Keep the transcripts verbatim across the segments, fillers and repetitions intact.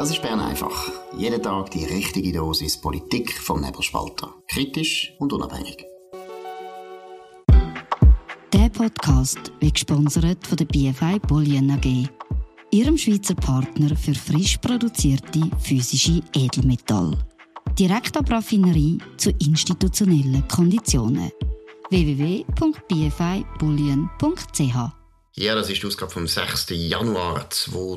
Das ist Bern einfach. Jeden Tag die richtige Dosis Politik vom Nebelspalter. Kritisch und unabhängig. Der Podcast wird gesponsert von der B F I Bullion A G, ihrem Schweizer Partner für frisch produzierte physische Edelmetalle. Direkt ab Raffinerie zu institutionellen Konditionen. w w w punkt b f i bullion punkt c h. Ja, das ist die Ausgabe vom sechsten Januar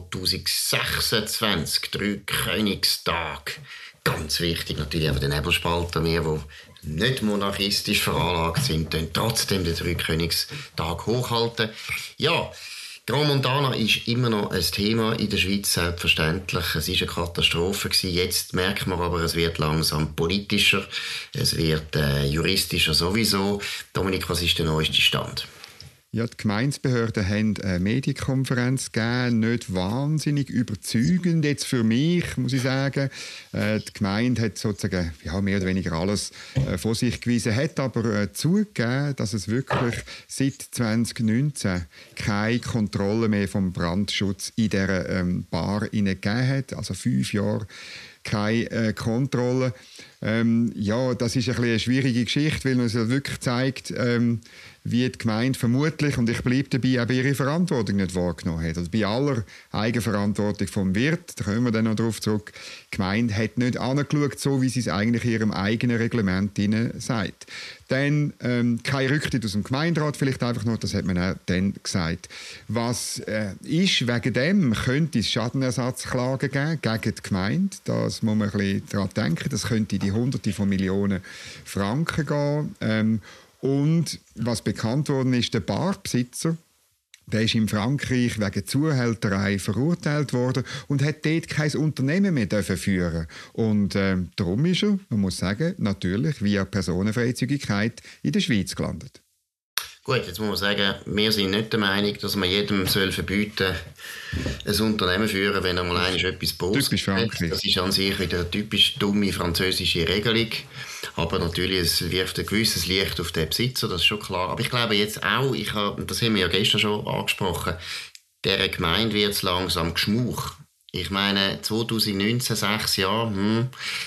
zweitausendsechsundzwanzig, drei Königstag. Ganz wichtig natürlich auch für den Nebelspalter, wir, die nicht monarchistisch veranlagt sind, können trotzdem den drei Königstag hochhalten. Ja, Grand Montana ist immer noch ein Thema in der Schweiz, selbstverständlich. Es war eine Katastrophe gewesen. Jetzt merkt man aber, es wird langsam politischer, es wird äh, juristischer sowieso. Dominik, was ist der neueste Stand? Ja, die Gemeindebehörden haben eine Medienkonferenz gegeben, nicht wahnsinnig überzeugend jetzt für mich, muss ich sagen. Äh, die Gemeinde hat sozusagen ja, mehr oder weniger alles äh, vor sich gewiesen, hat aber äh, zugegeben, dass es wirklich seit zwanzig neunzehn keine Kontrolle mehr vom Brandschutz in dieser ähm, Bar gegeben hat, also fünf Jahre keine äh, Kontrolle. Ähm, ja, das ist ein bisschen eine schwierige Geschichte, weil man es wirklich zeigt, ähm, wie die Gemeinde vermutlich, und ich bleibe dabei, auch ihre Verantwortung nicht wahrgenommen hat. Also bei aller Eigenverantwortung vom Wirt, da kommen wir dann noch darauf zurück, die Gemeinde hat nicht angeschaut, so wie sie es eigentlich in ihrem eigenen Reglement sagt. Dann ähm, kein Rücktritt aus dem Gemeinderat, vielleicht einfach noch, das hat man auch dann gesagt. Was äh, ist, wegen dem könnte es Schadenersatzklagen geben gegen die Gemeinde. Das muss man ein bisschen daran denken. Das könnte in die Hunderte von Millionen Franken gehen. Ähm, und was bekannt worden ist, der Barbesitzer, der ist in Frankreich wegen Zuhälterei verurteilt worden und hat dort kein Unternehmen mehr führen. Und äh, darum ist er, man muss sagen, natürlich via Personenfreizügigkeit in der Schweiz gelandet. Gut, jetzt muss man sagen, wir sind nicht der Meinung, dass man jedem soll verbieten soll, ein Unternehmen führen, wenn er mal einmal etwas Böses hat. Das ist an sich wieder eine typisch dumme französische Regelung. Aber natürlich, es wirft ein gewisses Licht auf den Besitzer, das ist schon klar. Aber ich glaube jetzt auch, ich habe, das haben wir ja gestern schon angesprochen, dieser Gemeinde wird es langsam geschmuch. Ich meine, zweitausendneunzehn, sechs Jahre, hm,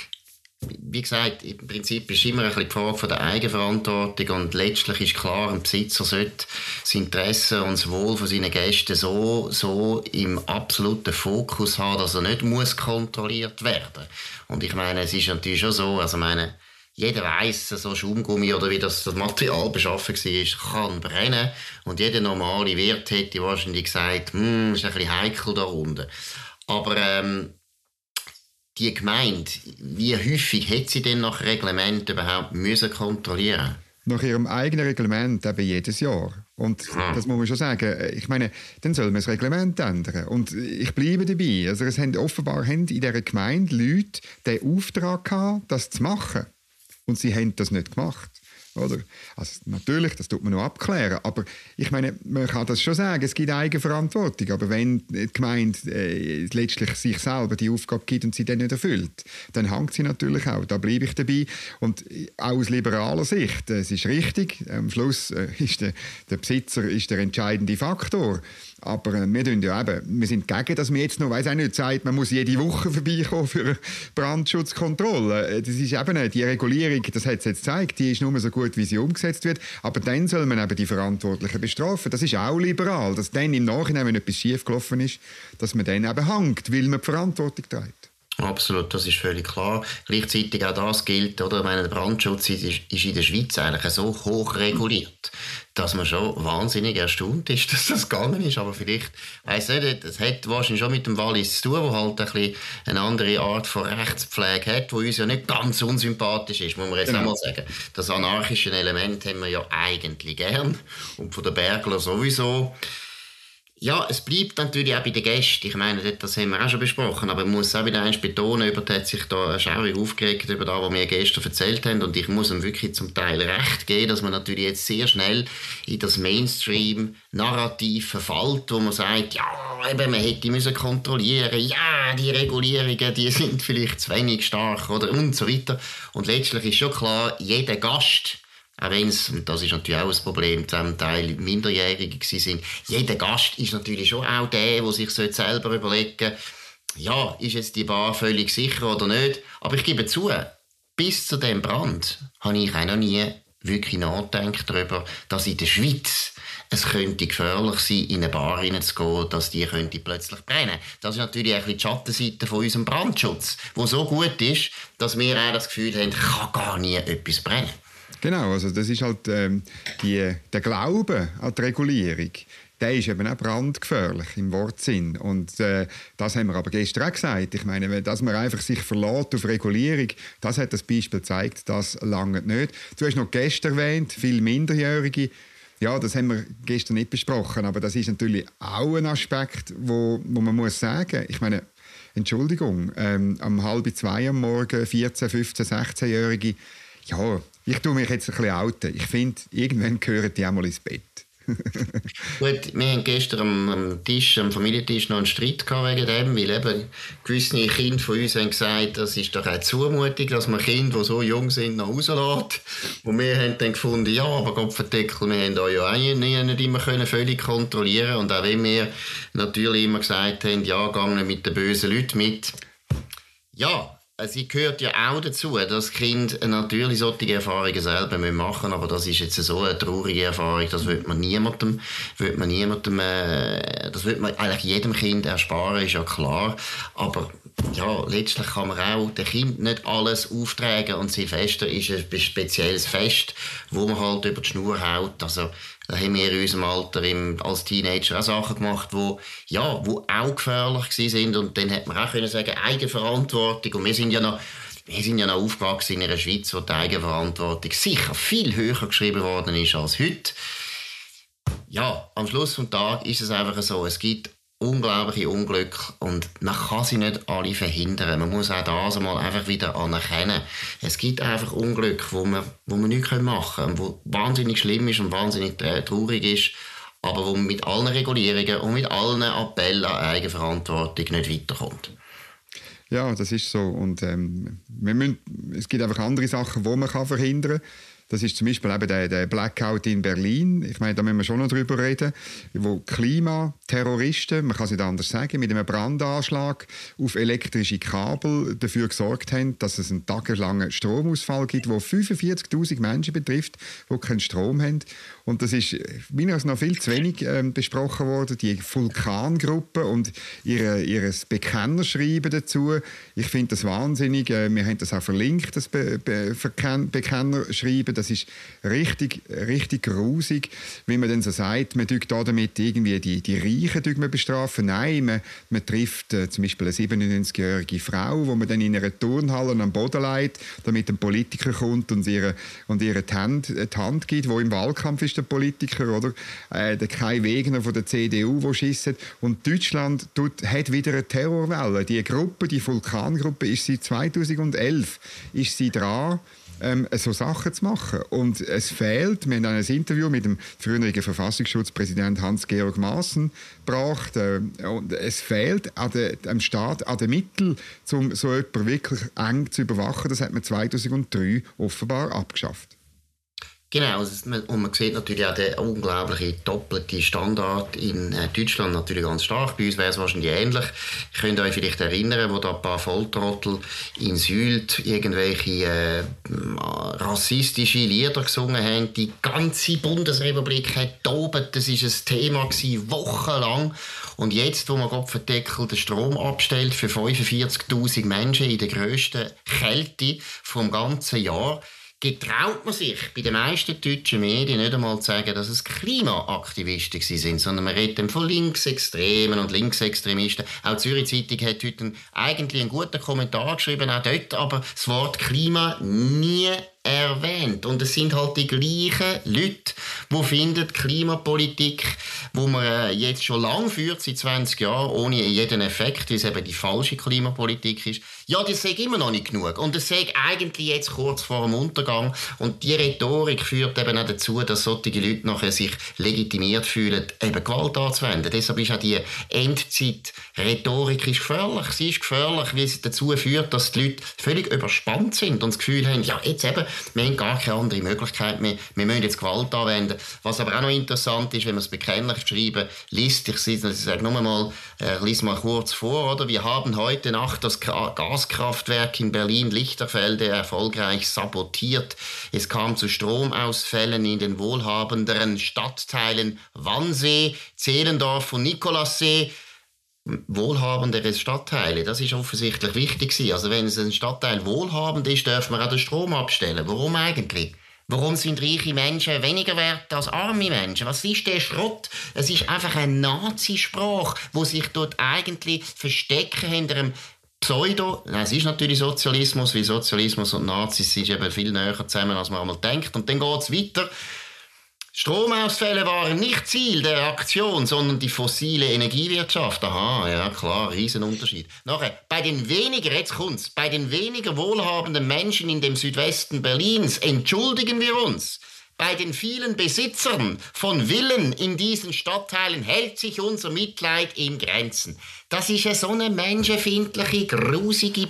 wie gesagt, im Prinzip ist immer ein bisschen die Frage von der Eigenverantwortung und letztlich ist klar, ein Besitzer sollte das Interesse und das Wohl von seinen Gästen so, so im absoluten Fokus haben, dass er nicht muss kontrolliert werden. Und ich meine, es ist natürlich schon so, also meine, jeder weiss, so Schaumgummi oder wie das, das Material beschaffen war, kann brennen. Und jeder normale Wirt hätte wahrscheinlich gesagt, hm, ist ein bisschen heikel da unten. Aber ähm, die Gemeinde, wie häufig hat sie denn nach Reglement überhaupt müssen kontrollieren? Nach ihrem eigenen Reglement eben jedes Jahr. Und ah. das muss man schon sagen. Ich meine, dann soll man das Reglement ändern. Und ich bleibe dabei. Also es haben offenbar haben in dieser Gemeinde Leute den Auftrag gehabt, das zu machen. Und sie haben das nicht gemacht. Oder? Also natürlich, das tut man noch abklären. Aber ich meine, man kann das schon sagen, es gibt Eigenverantwortung. Aber wenn die Gemeinde äh, letztlich sich selber die Aufgabe gibt und sie dann nicht erfüllt, dann hängt sie natürlich auch. Da bleibe ich dabei. Und auch aus liberaler Sicht, es ist richtig, am Schluss äh, ist der, der Besitzer ist der entscheidende Faktor. Aber äh, wir, ja eben, wir sind gegen, dass man jetzt noch, weiss auch nicht, sagt, man muss jede Woche vorbeikommen für eine Brandschutzkontrolle. Das ist eben die Regulierung, das hat es jetzt gezeigt, die ist nur so gut, wie sie umgesetzt wird. Aber dann soll man eben die Verantwortlichen bestrafen. Das ist auch liberal, dass dann im Nachhinein, wenn etwas schiefgelaufen ist, dass man dann eben hängt, weil man die Verantwortung trägt. Absolut, das ist völlig klar. Gleichzeitig auch das gilt, oder? Ich meine, der Brandschutz ist in der Schweiz eigentlich so hoch reguliert, dass man schon wahnsinnig erstaunt ist, dass das gegangen ist. Aber vielleicht, weiss nicht, das hat wahrscheinlich schon mit dem Wallis zu tun, wo halt ein bisschen eine andere Art von Rechtspflege hat, die uns ja nicht ganz unsympathisch ist, muss man jetzt genau. Einmal sagen. Das anarchische Element haben wir ja eigentlich gern und von den Bergler sowieso. Ja, es bleibt natürlich auch bei den Gästen. Ich meine, das haben wir auch schon besprochen, aber ich muss auch wieder eins betonen, über das hat sich da schaurig aufgeregt, über das, was wir gestern erzählt haben. Und ich muss ihm wirklich zum Teil recht geben, dass man natürlich jetzt sehr schnell in das Mainstream-Narrativ verfällt, wo man sagt, ja, eben, man hätte müssen kontrollieren, ja, die Regulierungen, die sind vielleicht zu wenig stark, oder, und so weiter. Und letztlich ist schon klar, jeder Gast, auch wenn es, und das ist natürlich auch ein Problem, zum Teil Minderjährige waren, jeder Gast ist natürlich schon auch der, der sich selber überlegen ja, ist jetzt die Bar völlig sicher oder nicht? Aber ich gebe zu, bis zu dem Brand habe ich auch noch nie wirklich nachgedacht darüber, dass in der Schweiz es könnte gefährlich sein, in eine Bar reinzugehen, dass die könnte plötzlich brennen. Das ist natürlich ein bisschen die Schattenseite von unserem Brandschutz, der so gut ist, dass wir auch das Gefühl haben, kann gar nie etwas brennen. Genau, also das ist halt ähm, die, der Glaube an die Regulierung. Der ist eben auch brandgefährlich im Wortsinn. Und äh, das haben wir aber gestern auch gesagt. Ich meine, dass man einfach sich verlässt auf Regulierung, das hat das Beispiel gezeigt, das lange nicht. Du hast noch gestern erwähnt, viele Minderjährige. Ja, das haben wir gestern nicht besprochen, aber das ist natürlich auch ein Aspekt, wo, wo man muss sagen, ich meine, Entschuldigung, ähm, um halb zwei am Morgen vierzehn, fünfzehn, sechzehnjährige, ja, ich tue mich jetzt ein bisschen outen. Ich finde, irgendwann gehören die auch mal ins Bett. Gut, wir haben gestern am, am Tisch, am Familientisch noch einen Streit gehabt wegen dem, weil eben gewisse Kinder von uns haben gesagt, das ist doch eine Zumutung, dass man Kinder, die so jung sind, noch rauslässt. Und wir haben dann gefunden, ja, aber Gottverdeckel, wir haben euch ja auch nicht, nicht immer können völlig kontrollieren. Und auch wenn wir natürlich immer gesagt haben, ja, gehen mit den bösen Leuten mit. Ja, es gehört ja auch dazu, dass Kinder natürlich solche Erfahrungen selber machen müssen, aber das ist jetzt so eine traurige Erfahrung, das wird man niemandem, wird man niemandem äh, das wird man eigentlich jedem Kind ersparen, ist ja klar, aber ja, letztlich kann man auch dem Kind nicht alles auftragen und Silvester ist ein spezielles Fest, wo man halt über die Schnur haut, also da haben wir in unserem Alter im, als Teenager auch Sachen gemacht, die ja, wo auch gefährlich waren. Und dann hätte man auch können sagen, Eigenverantwortung. Und wir sind ja noch, wir sind ja noch aufgewachsen in einer Schweiz, wo die Eigenverantwortung sicher viel höher geschrieben worden ist als heute. Ja, am Schluss des Tages ist es einfach so, es gibt unglaubliche Unglücke und man kann sie nicht alle verhindern. Man muss auch das einmal einfach wieder anerkennen. Es gibt einfach Unglücke, wo man, wo man nichts machen können, wo wahnsinnig schlimm ist und wahnsinnig traurig ist, aber wo man mit allen Regulierungen und mit allen Appellen an Eigenverantwortung nicht weiterkommt. Ja, das ist so. Und ähm, wir müssen, es gibt einfach andere Sachen, die man kann verhindern kann. Das ist zum Beispiel eben der, der Blackout in Berlin. Ich meine, da müssen wir schon noch drüber reden, wo Klimaterroristen, man kann es nicht anders sagen, mit einem Brandanschlag auf elektrische Kabel dafür gesorgt haben, dass es einen tagelangen Stromausfall gibt, der fünfundvierzigtausend Menschen betrifft, die keinen Strom haben. Und das ist meiner noch viel zu wenig äh, besprochen worden, die Vulkangruppe und ihre, ihres Bekennerschreiben dazu. Ich finde das wahnsinnig. Äh, wir haben das auch verlinkt, das Be- Be- Bekennerschreiben. Das ist richtig, richtig grusig, wie man dann so sagt, man tut da damit irgendwie die, die Reichen man bestrafen. Nein, man, man trifft äh, zum Beispiel eine siebenundneunzigjährige Frau, wo man dann in einer Turnhalle am Boden legt, damit ein Politiker kommt und ihre, und ihre die, Hand, die Hand gibt, wo im Wahlkampf ist der Politiker, oder? Äh, der Kai Wegner von der C D U, der schiesst. Und Deutschland tut, hat wieder eine Terrorwelle. Die Gruppe, die Vulkangruppe, ist seit zweitausendelf ist sie dran, Ähm, so Sachen zu machen. Und es fehlt, wir haben ein Interview mit dem früheren Verfassungsschutzpräsident Hans-Georg Maaßen gebracht, äh, und es fehlt an der, am Staat an den Mitteln, um so jemanden wirklich eng zu überwachen. Das hat man zweitausenddrei offenbar abgeschafft. Genau, und man sieht natürlich auch den unglaublichen doppelten Standard in Deutschland natürlich ganz stark. Bei uns wäre es wahrscheinlich ähnlich. Ich könnt euch vielleicht erinnern, wo da ein paar Volltrottel in Sylt irgendwelche äh, rassistische Lieder gesungen haben. Die ganze Bundesrepublik hat tobt. Das war ein Thema gewesen, wochenlang. Und jetzt, wo man Gottverdeckel den Strom abstellt für fünfundvierzigtausend Menschen in der grössten Kälte vom ganzen Jahr, getraut man sich bei den meisten deutschen Medien nicht einmal zu sagen, dass es Klimaaktivisten sind, sondern man redet von Linksextremen und Linksextremisten. Auch die Zürich Zeitung hat heute eigentlich einen guten Kommentar geschrieben, auch dort, aber das Wort Klima nie erwähnt. Und es sind halt die gleichen Leute, die finden, Klimapolitik, wo man jetzt schon lange führt, seit zwanzig Jahren, ohne jeden Effekt, weil es eben die falsche Klimapolitik ist, ja, das sei immer noch nicht genug. Und es sei eigentlich jetzt kurz vor dem Untergang. Und die Rhetorik führt eben auch dazu, dass solche Leute nachher sich legitimiert fühlen, eben Gewalt anzuwenden. Deshalb ist auch die Endzeit-Rhetorik gefährlich. Sie ist gefährlich, weil sie dazu führt, dass die Leute völlig überspannt sind und das Gefühl haben, ja, jetzt eben Wir haben gar keine andere Möglichkeit mehr. Wir müssen jetzt Gewalt anwenden. Was aber auch noch interessant ist, wenn wir es bekennlich schreiben, liest, ich sage nur mal, äh, lies mal kurz vor, oder? Wir haben heute Nacht das Gaskraftwerk in Berlin-Lichterfelde erfolgreich sabotiert. Es kam zu Stromausfällen in den wohlhabenderen Stadtteilen Wannsee, Zehlendorf und Nikolassee. Wohlhabendere Stadtteile, das ist offensichtlich wichtig gewesen. Also wenn es ein Stadtteil wohlhabend ist, dürfen wir auch den Strom abstellen. Warum eigentlich? Warum sind reiche Menschen weniger wert als arme Menschen? Was ist der Schrott? Es ist einfach eine Nazisprache, wo sich dort eigentlich verstecken hinter einem Pseudo, nein, es ist natürlich Sozialismus, weil Sozialismus und Nazis sind eben viel näher zusammen, als man einmal denkt. Und dann geht es weiter. Stromausfälle waren nicht Ziel der Aktion, sondern die fossile Energiewirtschaft. Aha, ja klar, Riesenunterschied. Nachher, bei den weniger, jetzt kommt's, bei den weniger wohlhabenden Menschen in dem Südwesten Berlins entschuldigen wir uns. Bei den vielen Besitzern von Villen in diesen Stadtteilen hält sich unser Mitleid in Grenzen. Das ist ja so eine menschenfeindliche, grusige,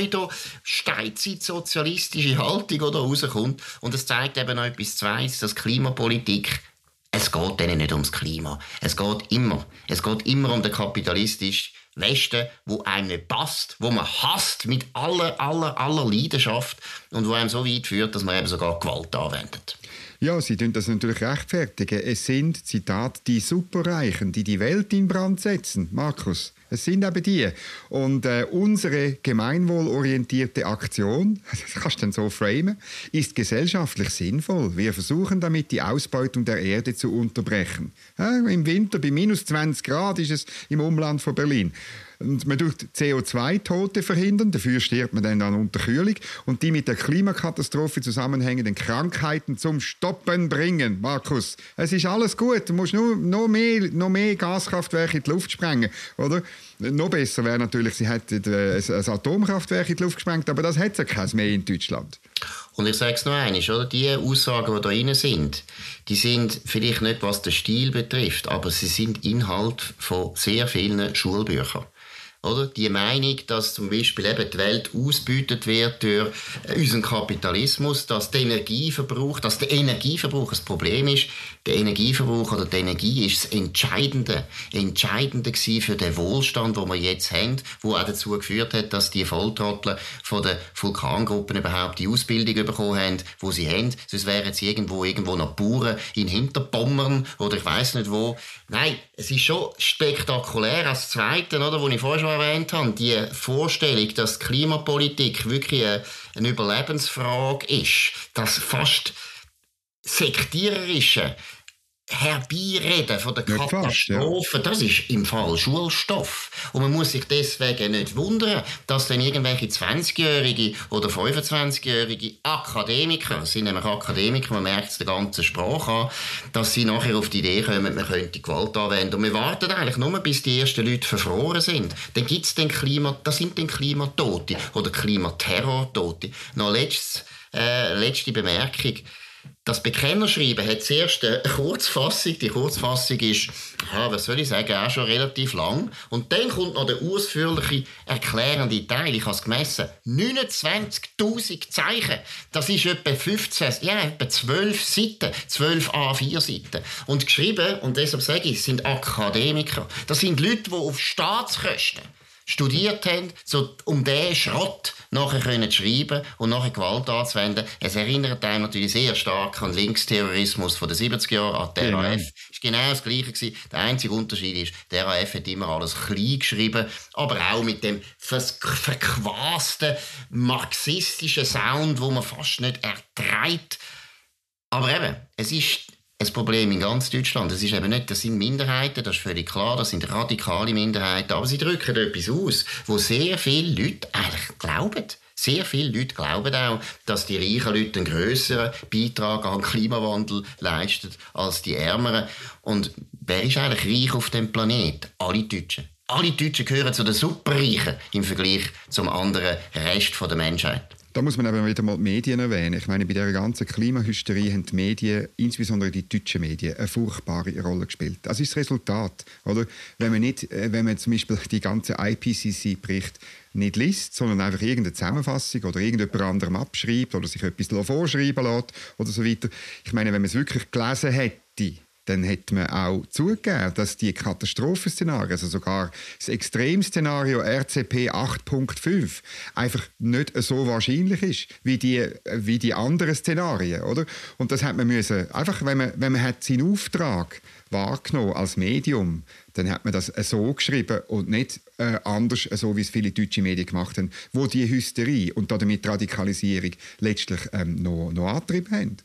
pseudo-steinzeit-sozialistische Haltung, die da rauskommt. Und es zeigt eben noch etwas Zweites, dass Klimapolitik, es geht denen nicht ums Klima. Es geht immer, es geht immer um den kapitalistischen Westen, wo einem nicht passt, wo man hasst mit aller, aller, aller Leidenschaft und wo einem so weit führt, dass man eben sogar Gewalt anwendet. Ja, Sie tun das natürlich rechtfertigen. Es sind, Zitat, die Superreichen, die die Welt in Brand setzen. Markus, es sind eben die. Und äh, unsere gemeinwohlorientierte Aktion, das kannst du dann so framen, ist gesellschaftlich sinnvoll. Wir versuchen damit, die Ausbeutung der Erde zu unterbrechen. Ja, im Winter bei minus zwanzig Grad ist es im Umland von Berlin. Und man tut C O zwei Tote verhindern, dafür stirbt man dann an Unterkühlung und die mit der Klimakatastrophe zusammenhängenden Krankheiten zum Stoppen bringen. Markus, es ist alles gut, du musst nur noch mehr, noch mehr Gaskraftwerke in die Luft sprengen, oder? Noch besser wäre natürlich, sie hätten ein Atomkraftwerk in die Luft gesprengt, aber das hat es ja keins mehr in Deutschland. Und ich sage es noch einmal, oder? Die Aussagen, die da drin sind, die sind vielleicht nicht, was den Stil betrifft, aber sie sind Inhalt von sehr vielen Schulbüchern. Oder? Die Meinung, dass zum Beispiel eben die Welt ausgebeutet wird durch unseren Kapitalismus, dass der Energieverbrauch, dass der Energieverbrauch das Problem ist. Der Energieverbrauch oder die Energie ist das Entscheidende, Entscheidende gewesen für den Wohlstand, den wir jetzt haben, wo auch dazu geführt hat, dass die Volltrottel von den Vulkangruppen überhaupt die Ausbildung bekommen haben, die sie haben. Sonst wären sie irgendwo, irgendwo nach Bauern in Hinterpommern oder ich weiss nicht wo. Nein, es ist schon spektakulär als Zweite, oder, wo ich vorher schon erwähnt habe, die Vorstellung, dass die Klimapolitik wirklich eine, eine Überlebensfrage ist, dass fast sektiererische Herbeireden von der Katastrophe, ja. Das ist im Fall Schulstoff. Und man muss sich deswegen nicht wundern, dass dann irgendwelche zwanzigjährige oder fünfundzwanzigjährige Akademiker, das sind nämlich Akademiker, man merkt es der ganzen Sprache an, dass sie nachher auf die Idee kommen, man könnte Gewalt anwenden. Und wir warten eigentlich nur, bis die ersten Leute verfroren sind. Dann gibt es den Klima, das sind dann Klimatote oder Klimaterrortote. Noch letztes, äh, letzte Bemerkung. Das Bekennerschreiben hat zuerst eine Kurzfassung. Die Kurzfassung ist, ja, was soll ich sagen, auch schon relativ lang. Und dann kommt noch der ausführliche, erklärende Teil. Ich habe es gemessen. neunundzwanzigtausend Zeichen. Das ist etwa fünfzehn, ja, etwa zwölf Seiten. zwölf A vier Seiten. Und geschrieben, und deshalb sage ich, sind Akademiker. Das sind Leute, die auf Staatskosten studiert haben, so um diesen Schrott nachher können schreiben und nachher Gewalt anzuwenden. Es erinnert einem natürlich sehr stark an Linksterrorismus von den siebziger Jahren, an die R A F. Es war genau das Gleiche gewesen. Der einzige Unterschied ist, die R A F hat immer alles klein geschrieben, aber auch mit dem verquasten marxistischen Sound, wo man fast nicht erträgt. Aber eben, es ist ein Problem in ganz Deutschland. Das ist eben nicht, das sind Minderheiten, das ist völlig klar, das sind radikale Minderheiten, aber sie drücken etwas aus, wo sehr viele Leute eigentlich glauben. Sehr viele Leute glauben auch, dass die reichen Leute einen grösseren Beitrag an den Klimawandel leisten als die Ärmeren. Und wer ist eigentlich reich auf dem Planeten? Alle Deutschen. Alle Deutschen gehören zu den Superreichen im Vergleich zum anderen Rest der Menschheit. Da muss man aber wieder mal die Medien erwähnen. Ich meine, bei dieser ganzen Klimahysterie haben die Medien, insbesondere die deutschen Medien, eine furchtbare Rolle gespielt. Das ist das Resultat. Oder? Wenn man, nicht, wenn man zum Beispiel die ganzen I P C C-Berichte nicht liest, sondern einfach irgendeine Zusammenfassung oder irgendjemand anderem abschreibt oder sich etwas vorschreiben lässt oder so weiter. Ich meine, wenn man es wirklich gelesen hätte, dann hätte man auch zugegeben, dass die Katastrophenszenarien, also sogar das Extremszenario R C P acht Punkt fünf, einfach nicht so wahrscheinlich ist wie die, wie die anderen Szenarien, oder? Und das hat man müssen, einfach, wenn man, wenn man hat seinen Auftrag wahrgenommen als Medium, dann hat man das so geschrieben und nicht äh, anders, so wie es viele deutsche Medien gemacht haben, wo die Hysterie und damit die Radikalisierung letztlich ähm, noch, noch angetrieben haben.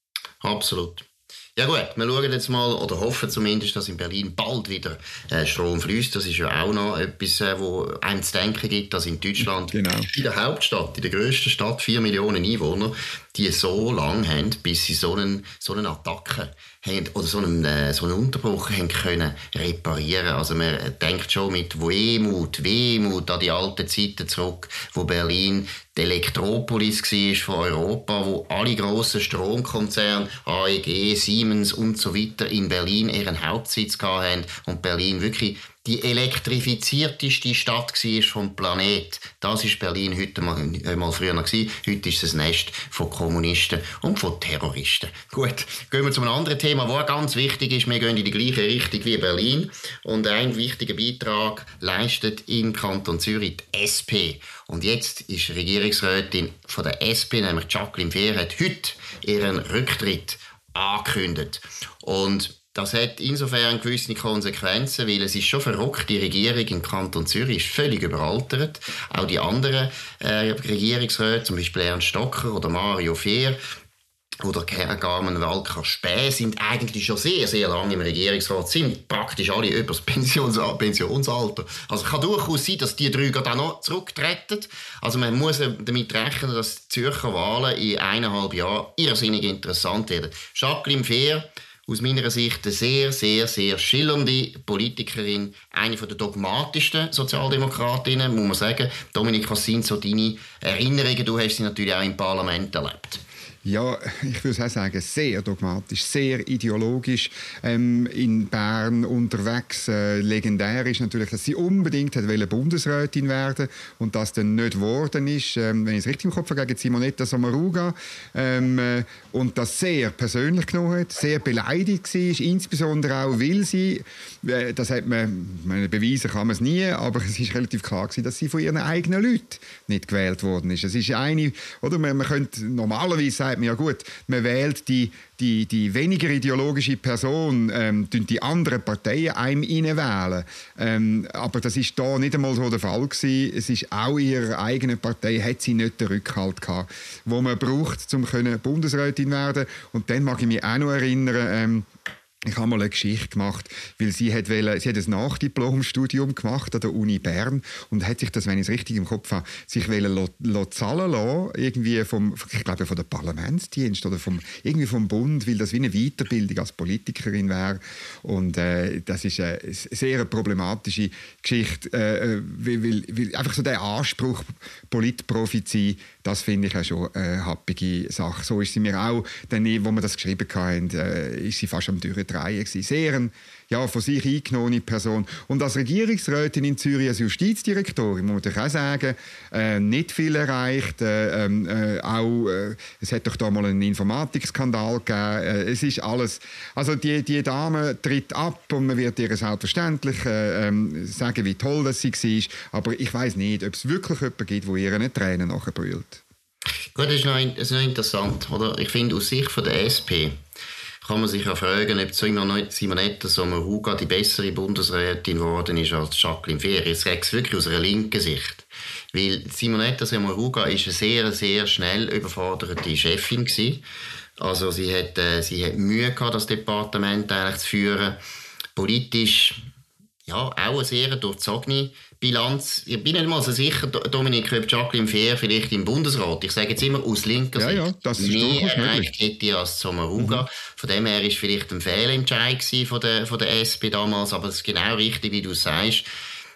Absolut. Ja gut, wir schauen jetzt mal, oder hoffen zumindest, dass in Berlin bald wieder äh, Strom fließt. Das ist ja auch noch etwas, äh, wo einem zu denken gibt, dass in Deutschland, genau. in der Hauptstadt, in der grössten Stadt, vier Millionen Einwohner, die so lange haben, bis sie so einen, so eine Attacke haben, oder so einen, äh, so einen Unterbruch haben können reparieren. Also man denkt schon mit Wehmut, Wehmut an die alten Zeiten zurück, wo Berlin die Elektropolis war von Europa, wo alle grossen Stromkonzerne, A E G, Siemens und so weiter in Berlin ihren Hauptsitz hatten und Berlin wirklich die elektrifizierteste Stadt war vom Planet. Das war Berlin heute mal, äh, mal früher noch gewesen. Heute ist es ein Nest von Kommunisten und von Terroristen. Gut, gehen wir zu einem anderen Thema, das auch ganz wichtig ist. Wir gehen in die gleiche Richtung wie Berlin. Und einen wichtigen Beitrag leistet im Kanton Zürich die S P. Und jetzt ist die Regierungsrätin von der S P, nämlich Jacqueline Fehr, hat heute ihren Rücktritt angekündigt. Und das hat insofern gewisse Konsequenzen, weil es ist schon verrückt, die Regierung im Kanton Zürich ist völlig überaltert. Auch die anderen äh, Regierungsräte, zum Beispiel Ernst Stocker oder Mario Fehr oder Carmen Walker Späh, sind eigentlich schon sehr, sehr lange im Regierungsrat, sind praktisch alle über das Pensions- Pensionsalter. Also es kann durchaus sein, dass die drei gerade auch noch zurücktreten. Also man muss damit rechnen, dass die Zürcher Wahlen in eineinhalb Jahren irrsinnig interessant werden. Jacqueline Fehr, aus meiner Sicht eine sehr, sehr, sehr schillernde Politikerin, eine der dogmatischsten Sozialdemokratinnen, muss man sagen. Dominik, was sind so deine Erinnerungen? Du hast sie natürlich auch im Parlament erlebt. Ja, ich würde auch sagen, sehr dogmatisch, sehr ideologisch. Ähm, in Bern unterwegs. Äh, legendär ist natürlich, dass sie unbedingt hat Bundesrätin werden und das dann nicht geworden ist. Ähm, wenn ich es richtig im Kopf habe, gegen Simonetta Sommaruga. Ähm, äh, und das sehr persönlich genommen hat, sehr beleidigt war, insbesondere auch, weil sie, äh, das hat man, meine, beweisen kann man es nie, aber es ist relativ klar gewesen, dass sie von ihren eigenen Leuten nicht gewählt worden ist. Es ist eine, oder man, man könnte normalerweise sagen, ja gut, man wählt die, die, die weniger ideologische Person, ähm, die anderen Parteien einem reinwählen. Ähm, aber das ist da nicht einmal so der Fall gewesen. Es ist auch ihrer eigenen Partei, hat sie nicht den Rückhalt gehabt, wo man braucht, um Bundesrätin zu werden. Und dann mag ich mich auch noch erinnern, ähm, ich habe mal eine Geschichte gemacht, weil sie hat, wollen, sie hat ein Nachdiplomstudium gemacht an der Uni Bern und hat sich das, wenn ich es richtig im Kopf habe, sich wollen lo, lo zahlen lassen, irgendwie vom, ich glaube von der Parlamentsdienst oder vom, irgendwie vom Bund, weil das wie eine Weiterbildung als Politikerin wäre. Und äh, das ist eine sehr problematische Geschichte, äh, weil, weil, weil einfach so der Anspruch, Politprofi zu sein, das finde ich auch schon eine happige Sache. So ist sie mir auch, denn wo wir das geschrieben haben, äh, ist sie fast am Durchdrehen gewesen. Sehr eine, ja, von sich eingenommene Person. Und als Regierungsrätin in Zürich, als Justizdirektorin, muss man auch sagen, äh, nicht viel erreicht. Äh, äh, auch, äh, es hat doch da mal einen Informatikskandal gegeben. Äh, es ist alles, also die, die Dame tritt ab und man wird ihr selbstverständlich äh, äh, sagen, wie toll das sie war. Aber ich weiss nicht, ob es wirklich jemanden gibt, der ihr eine Tränen nachbrüllt. Gut, das ist noch, das ist noch interessant. Oder? Ich finde, aus Sicht von der S P kann man sich ja fragen, ob Simonetta Sommaruga die bessere Bundesrätin geworden ist als Jacqueline Fehr. Ich sage es wirklich aus einer linken Sicht. Weil Simonetta Sommaruga ist eine sehr, sehr schnell überforderte Chefin gewesen. Also sie hat, äh, sie hat Mühe gehabt, das Departement eigentlich zu führen. Politisch ja, auch eine sehr durchzogene Bilanz. Ich bin nicht mal so sicher, Dominik, ob Jacqueline Fehr vielleicht im Bundesrat, ich sage jetzt immer aus linker ja, Sicht, ja, das ist mehr erreicht hätte als Sommaruga. Mhm. Von dem her war es vielleicht ein Fehlentscheid von der, von der S P damals, aber es ist genau richtig, wie du sagst.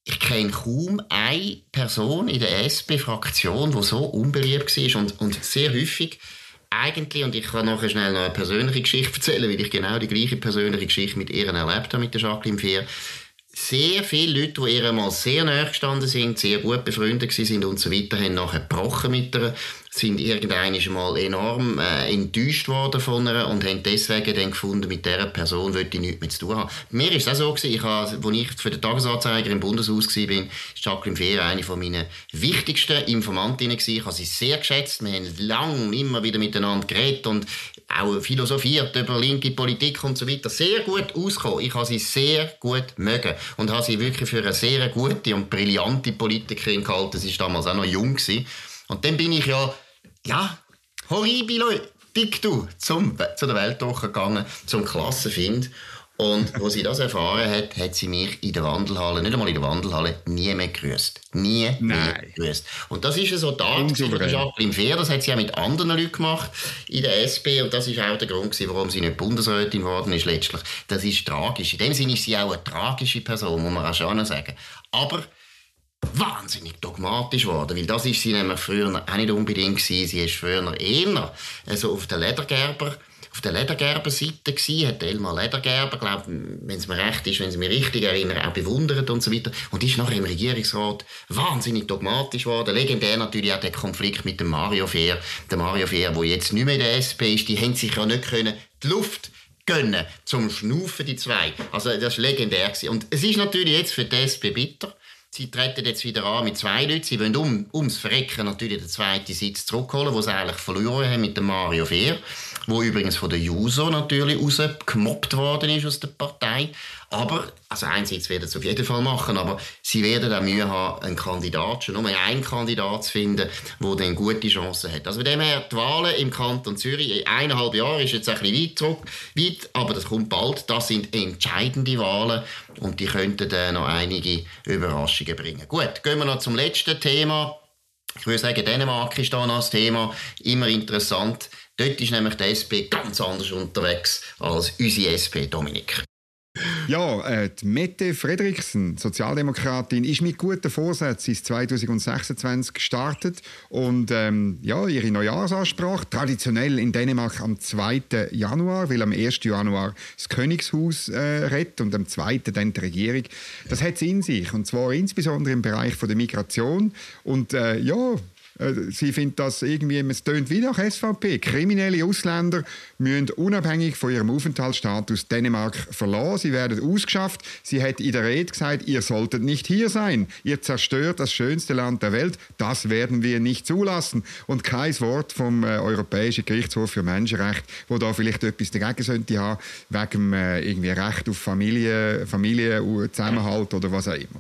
ich kenne kaum eine Person in der S P-Fraktion, die so unbeliebt war und, und sehr häufig eigentlich, und ich kann nachher schnell noch eine persönliche Geschichte erzählen, weil ich genau die gleiche persönliche Geschichte mit ihr erlebt habe, mit der Jacqueline Fehr. Sehr viele Leute, die ihr mal sehr nahe gestanden sind, sehr gut befreundet sind und so weiter, haben nachher gebrochen mit ihr, sind irgendwann mal enorm äh, enttäuscht worden von ihr und haben deswegen dann gefunden, mit dieser Person wollte ich nichts mehr zu tun haben. Mir war es auch so, gewesen, ich habe, als ich für den Tagesanzeiger im Bundeshaus war, war Jacqueline Fehr eine meiner wichtigsten Informantinnen gewesen. Ich habe sie sehr geschätzt. Wir haben lange immer wieder miteinander geredet und auch philosophiert über linke Politik und so weiter. Sehr gut ausgekommen. Ich habe sie sehr gut mögen und habe sie wirklich für eine sehr gute und brillante Politikerin gehalten. Sie war damals auch noch jung gewesen. Und dann bin ich ja Ja, horribile Diktu zum, zu der Weltwoche gegangen, zum Klassenfind. Und als sie das erfahren hat, hat sie mich in der Wandelhalle, nicht einmal in der Wandelhalle, nie mehr gegrüßt. Nie Nein. mehr gegrüßt. Und das ist so da, Jacqueline Fehr, das hat sie auch mit anderen Leuten gemacht in der S P. Und das ist auch der Grund, warum sie nicht Bundesrätin geworden ist letztlich. Das ist tragisch. In dem Sinne ist sie auch eine tragische Person, muss man auch schon sagen. Aber wahnsinnig dogmatisch geworden, weil das ist sie nämlich früher auch nicht unbedingt gewesen. Sie war früher eher also auf der Ledergerber auf der Ledergerber-Seite gewesen, hat Elmar Ledergerber, glaube, wenn es mir recht ist, wenn sie mich richtig erinnere, auch bewundert und so weiter. Und ist nachher im Regierungsrat wahnsinnig dogmatisch geworden. Legendär natürlich auch der Konflikt mit dem Mario Fehr. Der Mario Fehr, der jetzt nicht mehr in der S P ist, die haben sich ja nicht können die Luft gönnen zum Schnaufen, die zwei. Also das war legendär gewesen. Und es ist natürlich jetzt für die S P bitter. Sie treten jetzt wieder an mit zwei Leuten. Sie wollen um, ums Verrecken natürlich den zweiten Sitz zurückholen, den sie eigentlich verloren haben mit dem Mario Fehr, der übrigens von der Juso natürlich rausgemobbt worden ist aus der Partei. Aber, also einen Sitz werden sie auf jeden Fall machen, aber sie werden auch Mühe haben, einen Kandidat, schon nur einen Kandidat zu finden, der dann gute Chancen hat. Also von dem her, die Wahlen im Kanton Zürich, in eineinhalb Jahren ist jetzt ein bisschen weit zurück, weit, aber das kommt bald. Das sind entscheidende Wahlen und die könnten dann noch einige Überraschungen bringen. Gut, gehen wir noch zum letzten Thema. Ich würde sagen, Dänemark ist da noch das Thema. Immer interessant. Dort ist nämlich die S P ganz anders unterwegs als unsere S P, Dominik. Ja, äh, die Mette Frederiksen, Sozialdemokratin, ist mit guten Vorsätzen ins zwanzig sechsundzwanzig gestartet und ähm, ja, ihre Neujahrsansprache traditionell in Dänemark am zweiten Januar, weil am ersten Januar das Königshaus äh, redet und am zweiten dann die Regierung. Das hat sie in sich und zwar insbesondere im Bereich von der Migration und äh, ja, sie findet das irgendwie, es tönt wie nach S V P. Kriminelle Ausländer müssen unabhängig von ihrem Aufenthaltsstatus Dänemark verlassen. Sie werden ausgeschafft. Sie hat in der Rede gesagt, ihr solltet nicht hier sein. Ihr zerstört das schönste Land der Welt. Das werden wir nicht zulassen. Und kein Wort vom äh, Europäischen Gerichtshof für Menschenrechte, wo da vielleicht etwas dagegen sollte haben, wegen äh, irgendwie Recht auf Familie, Familie, Zusammenhalt oder was auch immer.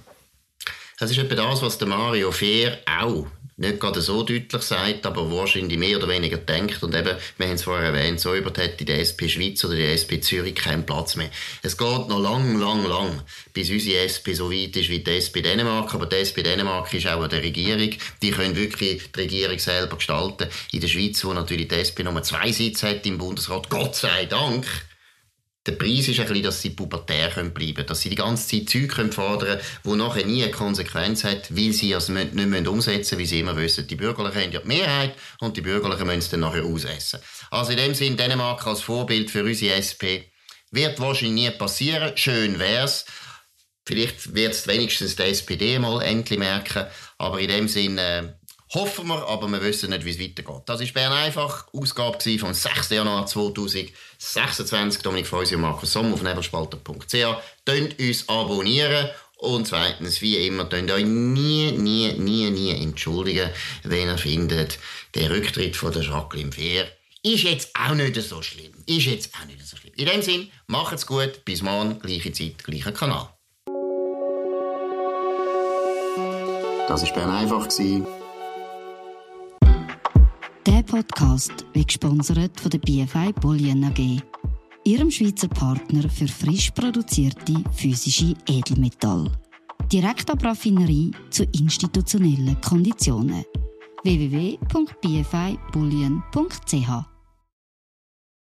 Das ist etwa das, was der Mario Fehr auch nicht gerade so deutlich sagt, aber wahrscheinlich mehr oder weniger denkt. Und eben, wir haben es vorher erwähnt, so über hat die S P Schweiz oder die S P Zürich keinen Platz mehr. Es geht noch lang, lang, lang, bis unsere S P so weit ist wie die S P Dänemark. Aber die S P Dänemark ist auch an der Regierung. Die können wirklich die Regierung selber gestalten. In der Schweiz, wo natürlich die S P nur zwei Sitze hat im Bundesrat, Gott sei Dank. Der Preis ist ein bisschen, dass sie pubertär bleiben können, dass sie die ganze Zeit Zeug fordern können, die nachher nie eine Konsequenz hat, weil sie es nicht mehr umsetzen müssen, wie sie immer wissen. Die Bürgerlichen haben ja die Mehrheit und die Bürgerlichen müssen es dann nachher ausessen. Also in dem Sinne, Dänemark als Vorbild für unsere S P wird wahrscheinlich nie passieren. Schön wär's. Vielleicht wird es wenigstens die S P D mal endlich merken. Aber in dem Sinne äh, hoffen wir, aber wir wissen nicht, wie es weitergeht. Das war Bern einfach, Ausgabe vom sechsten Januar zweitausendsechsundzwanzig. Dominik Feusi und Markus Sommer auf nebelspalter punkt c h. Tönt uns abonnieren und zweitens, wie immer, tönt euch nie, nie, nie, nie entschuldigen, wenn ihr findet, der Rücktritt von der Jacqueline Fehr ist jetzt auch nicht so schlimm. Ist jetzt auch nicht so schlimm. In dem Sinn, macht's gut, bis morgen, gleiche Zeit, gleicher Kanal. Das war Bern einfach. Der Podcast wird gesponsert von der B F I Bollion A G, ihrem Schweizer Partner für frisch produzierte physische Edelmetalle. Direkt ab Raffinerie zu institutionellen Konditionen. w w w punkt b f i bullion punkt c h